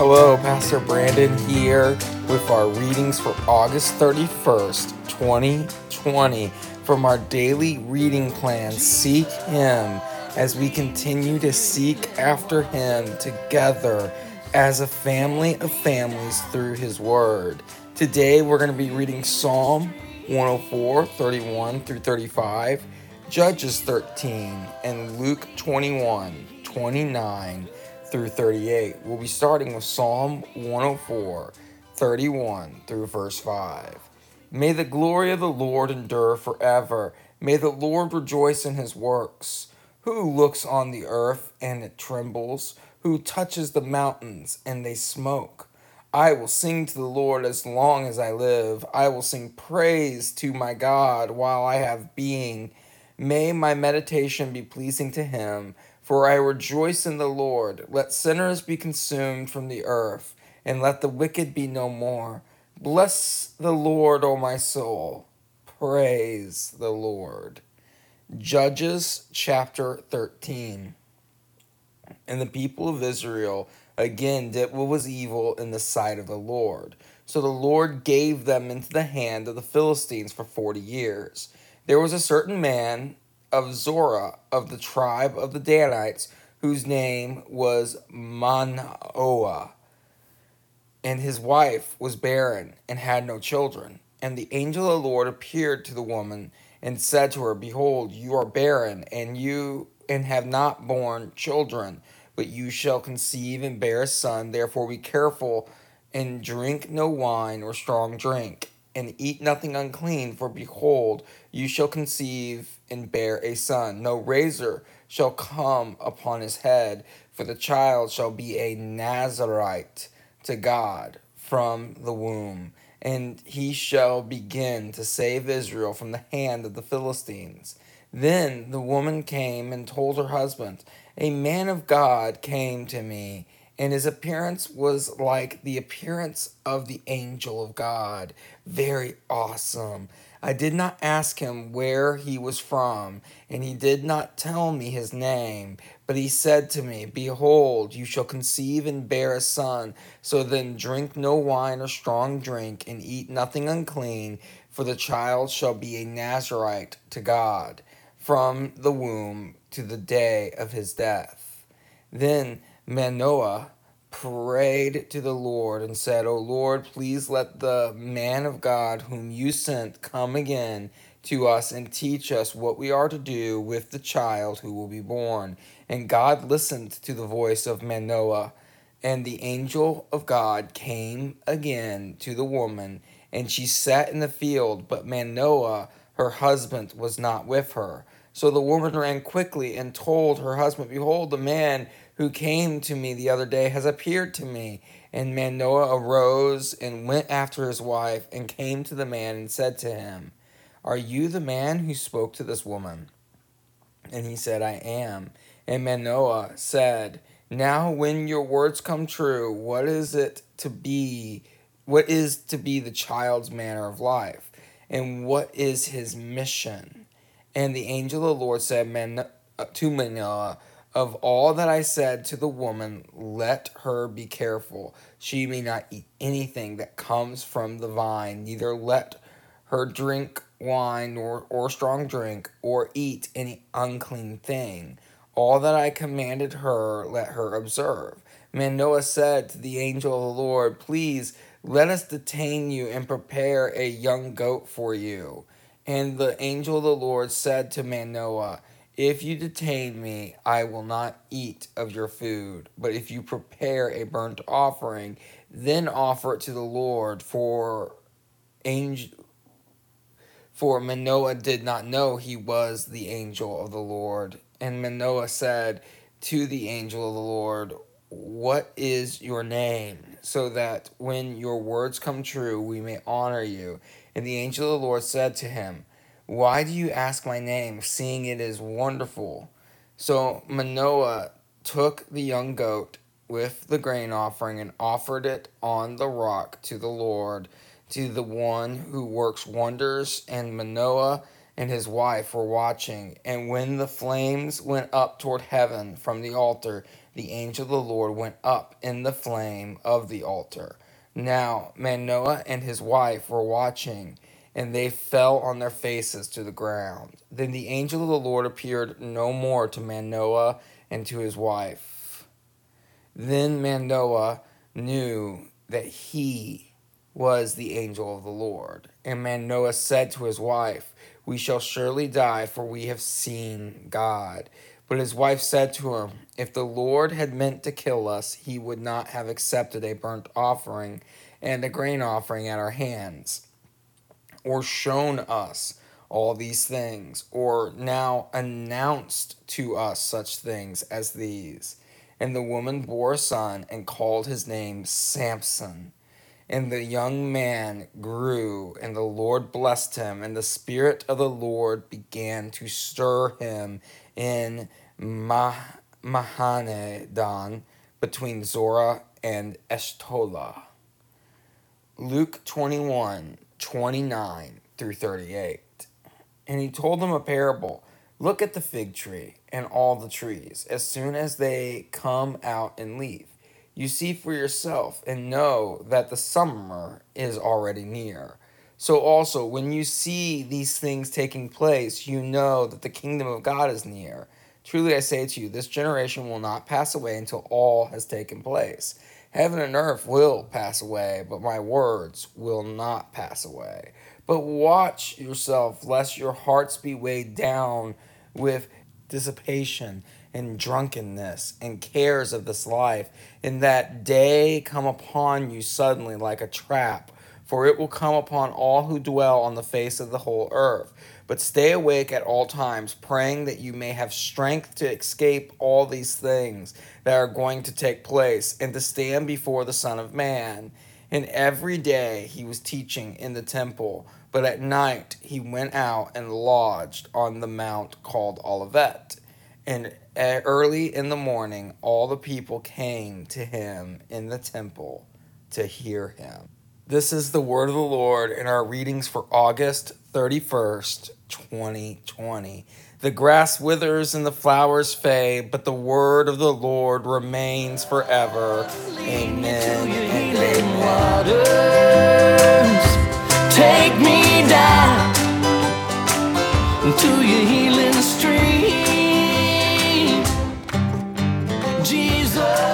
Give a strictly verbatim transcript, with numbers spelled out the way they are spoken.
Hello, Pastor Brandon here with our readings for August thirty-first, twenty twenty from our daily reading plan, Seek Him, as we continue to seek after Him together as a family of families through His Word. Today we're going to be reading Psalm one oh four, thirty-one through thirty-five, Judges thirteen, and Luke twenty-one, twenty-nine through thirty-eight. We'll be starting with Psalm one oh four, thirty-one through verse five. May the glory of the Lord endure forever. May the Lord rejoice in his works. Who looks on the earth and it trembles? Who touches the mountains and they smoke? I will sing to the Lord as long as I live. I will sing praise to my God while I have being. May my meditation be pleasing to him, for I rejoice in the Lord. Let sinners be consumed from the earth, and let the wicked be no more. Bless the Lord, O my soul. Praise the Lord. Judges chapter thirteen. And the people of Israel again did what was evil in the sight of the Lord. So the Lord gave them into the hand of the Philistines for forty years. There was a certain man of Zorah of the tribe of the Danites, whose name was Manoah. And his wife was barren and had no children. And the angel of the Lord appeared to the woman and said to her, Behold, you are barren, and you and have not borne children, but you shall conceive and bear a son. Therefore be careful and drink no wine or strong drink, and eat nothing unclean, for behold, you shall conceive and bear a son. No razor shall come upon his head, for the child shall be a Nazarite to God from the womb, and he shall begin to save Israel from the hand of the Philistines. Then the woman came and told her husband, A man of God came to me, and his appearance was like the appearance of the angel of God, very awesome. I did not ask him where he was from, and he did not tell me his name. But he said to me, Behold, you shall conceive and bear a son. So then drink no wine or strong drink, and eat nothing unclean, for the child shall be a Nazarite to God from the womb to the day of his death. Then Manoah prayed to the Lord and said, O Lord, please let the man of God whom you sent come again to us and teach us what we are to do with the child who will be born. And God listened to the voice of Manoah. And the angel of God came again to the woman, and she sat in the field, but Manoah, her husband, was not with her. So the woman ran quickly and told her husband, Behold, the man who came to me the other day has appeared to me. And Manoah arose and went after his wife and came to the man and said to him, Are you the man who spoke to this woman? And he said, I am. And Manoah said, Now when your words come true, what is it to be, what is to be the child's manner of life? And what is his mission? And the angel of the Lord said Man- to Manoah, Of all that I said to the woman, let her be careful. She may not eat anything that comes from the vine, neither let her drink wine or, or strong drink, or eat any unclean thing. All that I commanded her, let her observe. Manoah said to the angel of the Lord, Please let us detain you and prepare a young goat for you. And the angel of the Lord said to Manoah, If you detain me, I will not eat of your food. But if you prepare a burnt offering, then offer it to the Lord. For angel, for Manoah did not know he was the angel of the Lord. And Manoah said to the angel of the Lord, What is your name? So that when your words come true, we may honor you. And the angel of the Lord said to him, Why do you ask my name, seeing it is wonderful? So Manoah took the young goat with the grain offering and offered it on the rock to the Lord, to the one who works wonders. And Manoah and his wife were watching. And when the flames went up toward heaven from the altar, the angel of the Lord went up in the flame of the altar. Now Manoah and his wife were watching, and they fell on their faces to the ground. Then the angel of the Lord appeared no more to Manoah and to his wife. Then Manoah knew that he was the angel of the Lord. And Manoah said to his wife, "We shall surely die, for we have seen God." But his wife said to him, "If the Lord had meant to kill us, he would not have accepted a burnt offering and a grain offering at our hands, or shown us all these things, or now announced to us such things as these." And the woman bore a son and called his name Samson. And the young man grew, and the Lord blessed him, and the Spirit of the Lord began to stir him in Mah- Mahaneh-dan, between Zorah and Eshtola. Luke twenty-one, twenty-nine through thirty-eight. And he told them a parable. "Look at the fig tree and all the trees. As soon as they come out in leaf, you see for yourself and know that the summer is already near. So also, when you see these things taking place, you know that the kingdom of God is near. Truly I say to you, this generation will not pass away until all has taken place. Heaven and earth will pass away, but my words will not pass away. But watch yourself, lest your hearts be weighed down with dissipation and drunkenness and cares of this life, and that day come upon you suddenly like a trap. For it will come upon all who dwell on the face of the whole earth. But stay awake at all times, praying that you may have strength to escape all these things that are going to take place, and to stand before the Son of Man." And every day he was teaching in the temple, but at night he went out and lodged on the mount called Olivet. And early in the morning all the people came to him in the temple to hear him. This is the word of the Lord in our readings for August thirty-first, twenty twenty. The grass withers and the flowers fade, but the word of the Lord remains forever. Amen and amen. Take me down to your healing stream, Jesus.